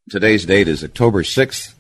Today's date is October 6th,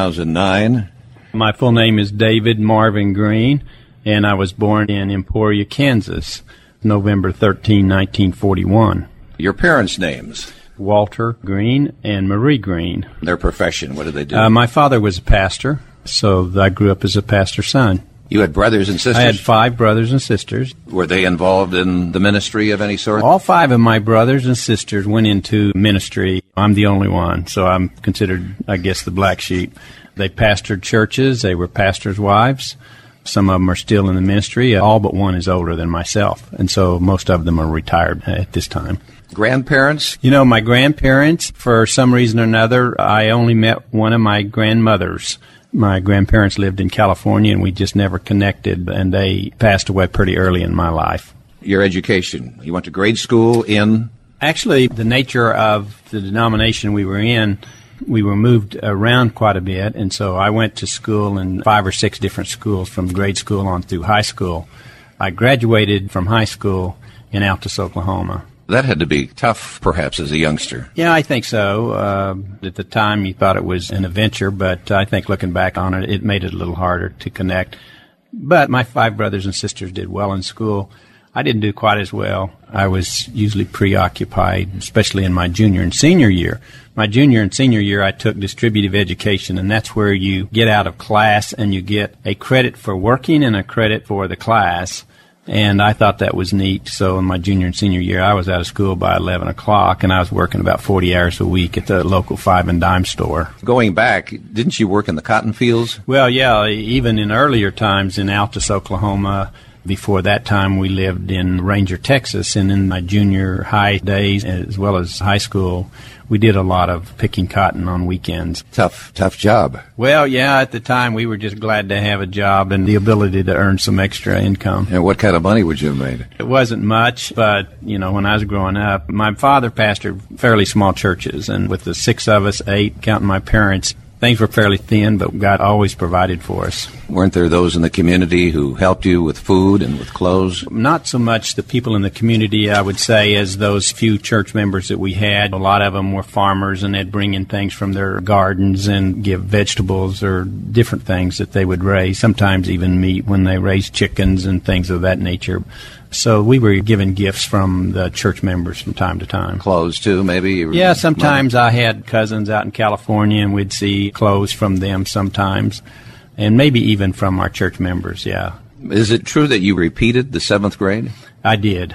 2009. My full name is David Marvin Green, and I was born in Emporia, Kansas, November 13, 1941. Your parents' names? Walter Green and Marie Green. Their profession, what did they do? My father was a pastor, so I grew up as a pastor's son. You had brothers and sisters? I had 5 brothers and sisters. Were they involved in the ministry of any sort? All 5 of my brothers and sisters went into ministry. I'm the only one, so I'm considered, I guess, the black sheep. They pastored churches. They were pastors' wives. Some of them are still in the ministry. All but one is older than myself, and so most of them are retired at this time. Grandparents? You know, my grandparents, for some reason or another, I only met one of my grandmothers. My grandparents lived in California, and we just never connected, and they passed away pretty early in my life. Your education? You went to grade school in? Actually, the nature of the denomination we were in, we were moved around quite a bit, and so I went to school in 5 or 6 different schools from grade school on through high school. I graduated from high school in Altus, Oklahoma. That had to be tough, perhaps, as a youngster. Yeah, I think so. At the time, you thought it was an adventure, but I think looking back on it, it made it a little harder to connect. But my 5 brothers and sisters did well in school. I didn't do quite as well. I was usually preoccupied, especially in my junior and senior year. My junior and senior year, I took distributive education, and that's where you get out of class and you get a credit for working and a credit for the class. And I thought that was neat. So in my junior and senior year, I was out of school by 11 o'clock, and I was working about 40 hours a week at the local 5 and dime store. Going back, didn't you work in the cotton fields? Well, yeah, even in earlier times in Altus, Oklahoma. Before that time, we lived in Ranger, Texas, and in my junior high days, as well as high school, we did a lot of picking cotton on weekends. Tough job. Well, yeah, at the time, we were just glad to have a job and the ability to earn some extra income. And what kind of money would you have made? It wasn't much, but, you know, when I was growing up, my father pastored fairly small churches, and with the 6 of us, 8, counting my parents, things were fairly thin, but God always provided for us. Weren't there those in the community who helped you with food and with clothes? Not so much the people in the community, I would say, as those few church members that we had. A lot of them were farmers, and they'd bring in things from their gardens and give vegetables or different things that they would raise, sometimes even meat when they raised chickens and things of that nature. So we were given gifts from the church members from time to time. Clothes, too, maybe? Yeah, sometimes I had cousins out in California, and we'd see clothes from them sometimes, and maybe even from our church members, yeah. Is it true that you repeated the 7th grade? I did.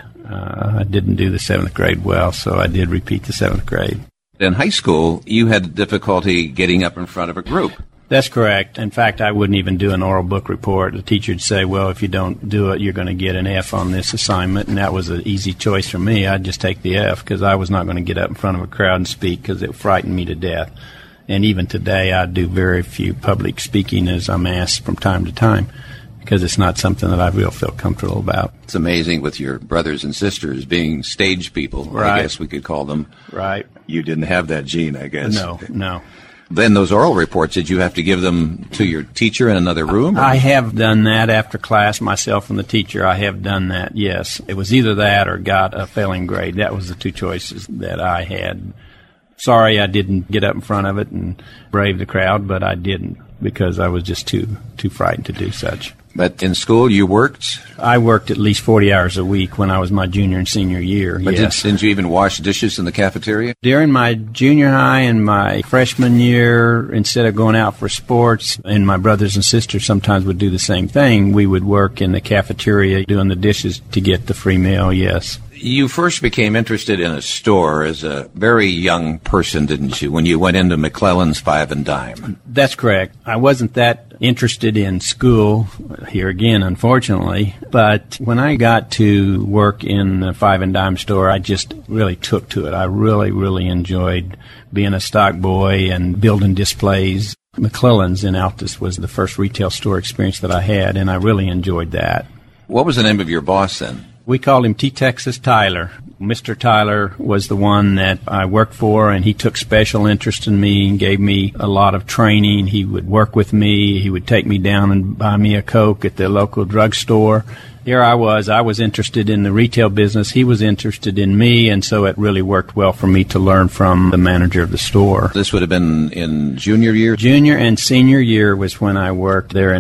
I didn't do the 7th grade well, so I did repeat the 7th grade. In high school, you had difficulty getting up in front of a group. That's correct. In fact, I wouldn't even do an oral book report. The teacher would say, well, if you don't do it, you're going to get an F on this assignment, and that was an easy choice for me. I'd just take the F because I was not going to get up in front of a crowd and speak because it frightened me to death. And even today, I do very few public speaking as I'm asked from time to time because it's not something that I really feel comfortable about. It's amazing with your brothers and sisters being stage people, right. I guess we could call them. Right. You didn't have that gene, I guess. No. Then those oral reports, did you have to give them to your teacher in another room? I have done that after class, myself and the teacher. I have done that, yes. It was either that or got a failing grade. That was the 2 choices that I had. Sorry I didn't get up in front of it and brave the crowd, but I didn't because I was just too frightened to do such. But in school you worked? I worked at least 40 hours a week when I was my junior and senior year, but yes. Didn't you even wash dishes in the cafeteria? During my junior high and my freshman year, instead of going out for sports, and my brothers and sisters sometimes would do the same thing, we would work in the cafeteria doing the dishes to get the free meal, yes. You first became interested in a store as a very young person, didn't you, when you went into McClellan's 5 and dime? That's correct. I wasn't that interested in school, here again, unfortunately, but when I got to work in the 5 and dime store, I just really took to it. I really enjoyed being a stock boy and building displays. McClellan's in Altus was the first retail store experience that I had, and I really enjoyed that. What was the name of your boss then? We called him T. Texas Tyler. Mr. Tyler was the one that I worked for, and he took special interest in me and gave me a lot of training. He would work with me. He would take me down and buy me a Coke at the local drugstore. Here I was interested in the retail business. He was interested in me, and so it really worked well for me to learn from the manager of the store. This would have been in junior year? Junior and senior year was when I worked there in